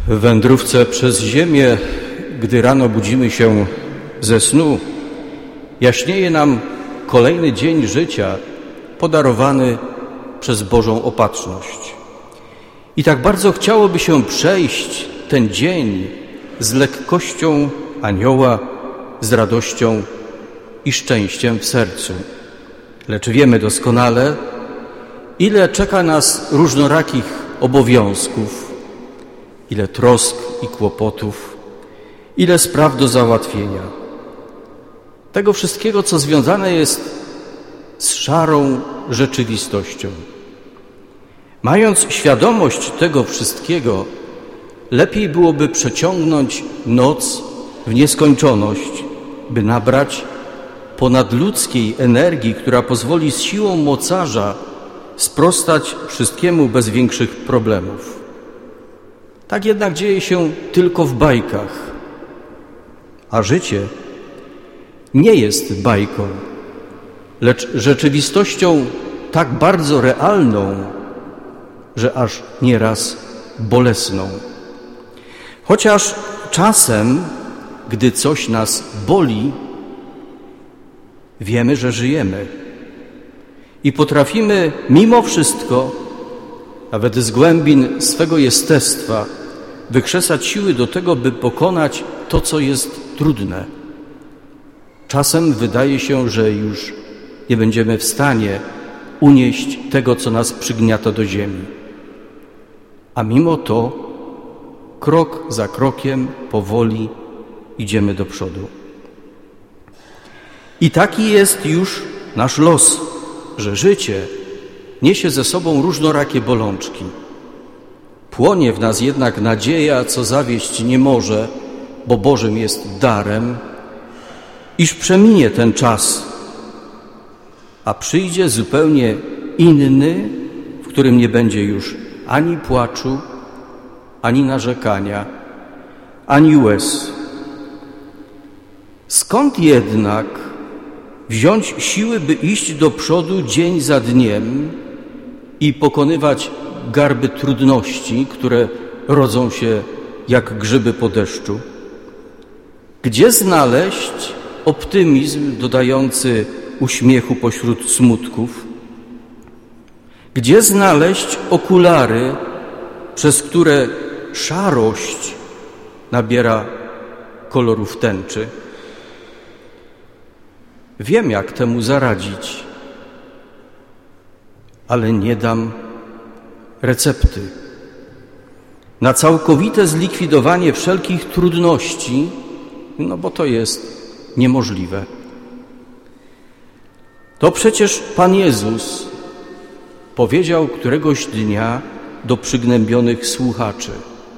W wędrówce przez ziemię, gdy rano budzimy się ze snu, jaśnieje nam kolejny dzień życia podarowany przez Bożą opatrzność. I tak bardzo chciałoby się przejść ten dzień z lekkością anioła, z radością i szczęściem w sercu. Lecz wiemy doskonale, ile czeka nas różnorakich obowiązków, ile trosk i kłopotów, ile spraw do załatwienia. Tego wszystkiego, co związane jest z szarą rzeczywistością. Mając świadomość tego wszystkiego, lepiej byłoby przeciągnąć noc w nieskończoność, by nabrać ponadludzkiej energii, która pozwoli z siłą mocarza sprostać wszystkiemu bez większych problemów. Tak jednak dzieje się tylko w bajkach, a życie nie jest bajką, lecz rzeczywistością tak bardzo realną, że aż nieraz bolesną. Chociaż czasem, gdy coś nas boli, wiemy, że żyjemy i potrafimy mimo wszystko, nawet z głębin swego jestestwa, wykrzesać siły do tego, by pokonać to, co jest trudne. Czasem wydaje się, że już nie będziemy w stanie unieść tego, co nas przygniata do ziemi. A mimo to krok za krokiem powoli idziemy do przodu. I taki jest już nasz los, że życie niesie ze sobą różnorakie bolączki. Płonie w nas jednak nadzieja, co zawieść nie może, bo Bożym jest darem, iż przeminie ten czas, a przyjdzie zupełnie inny, w którym nie będzie już ani płaczu, ani narzekania, ani łez. Skąd jednak wziąć siły, by iść do przodu dzień za dniem i pokonywać garby trudności, które rodzą się jak grzyby po deszczu? Gdzie znaleźć optymizm dodający uśmiechu pośród smutków? Gdzie znaleźć okulary, przez które szarość nabiera kolorów tęczy? Wiem, jak temu zaradzić, ale nie dam recepty. Na całkowite zlikwidowanie wszelkich trudności, bo to jest niemożliwe. To przecież Pan Jezus powiedział któregoś dnia do przygnębionych słuchaczy: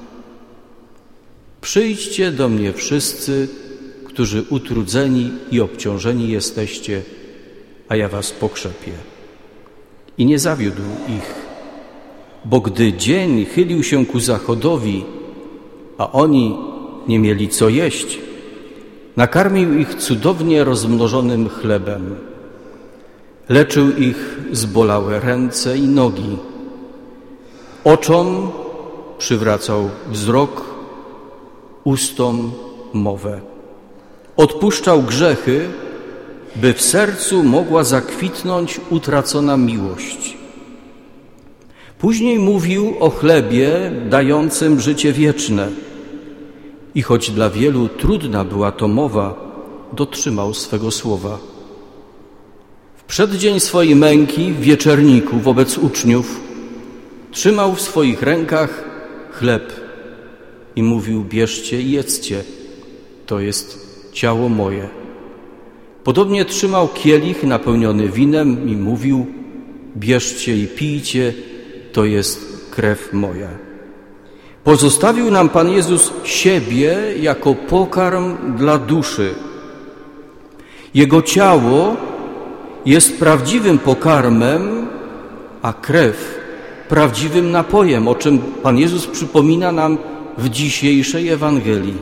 przyjdźcie do mnie wszyscy, którzy utrudzeni i obciążeni jesteście, a ja was pokrzepię. I nie zawiódł ich, bo gdy dzień chylił się ku zachodowi, a oni nie mieli co jeść, nakarmił ich cudownie rozmnożonym chlebem. Leczył ich zbolałe ręce i nogi. Oczom przywracał wzrok, ustom mowę. Odpuszczał grzechy, by w sercu mogła zakwitnąć utracona miłość. Później mówił o chlebie dającym życie wieczne i choć dla wielu trudna była to mowa, dotrzymał swego słowa. W przeddzień swojej męki w wieczerniku wobec uczniów trzymał w swoich rękach chleb i mówił: bierzcie i jedzcie, to jest ciało moje. Podobnie trzymał kielich napełniony winem i mówił: bierzcie i pijcie, to jest krew moja. Pozostawił nam Pan Jezus siebie jako pokarm dla duszy. Jego ciało jest prawdziwym pokarmem, a krew prawdziwym napojem, o czym Pan Jezus przypomina nam w dzisiejszej Ewangelii.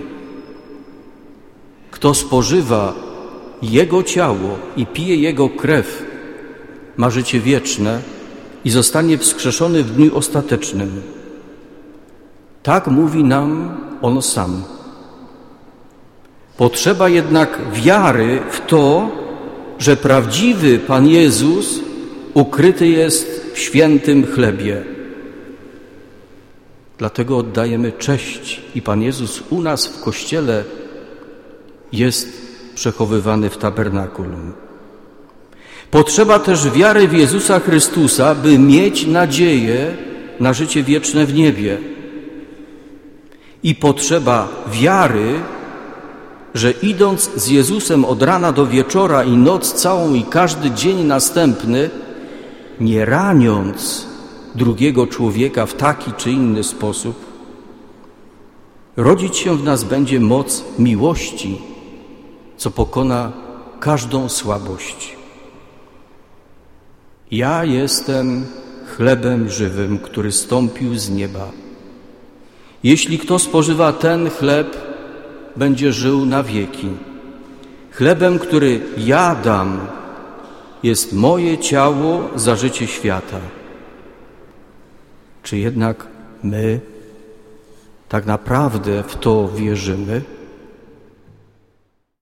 Kto spożywa Jego ciało i pije Jego krew, ma życie wieczne i zostanie wskrzeszony w dniu ostatecznym. Tak mówi nam On sam. Potrzeba jednak wiary w to, że prawdziwy Pan Jezus ukryty jest w świętym chlebie. Dlatego oddajemy cześć i Pan Jezus u nas w Kościele jest przechowywany w tabernakulum. Potrzeba też wiary w Jezusa Chrystusa, by mieć nadzieję na życie wieczne w niebie. I potrzeba wiary, że idąc z Jezusem od rana do wieczora i noc całą i każdy dzień następny, nie raniąc drugiego człowieka w taki czy inny sposób, rodzić się w nas będzie moc miłości, co pokona każdą słabość. Ja jestem chlebem żywym, który zstąpił z nieba. Jeśli kto spożywa ten chleb, będzie żył na wieki. Chlebem, który ja dam, jest moje ciało za życie świata. Czy jednak my tak naprawdę w to wierzymy?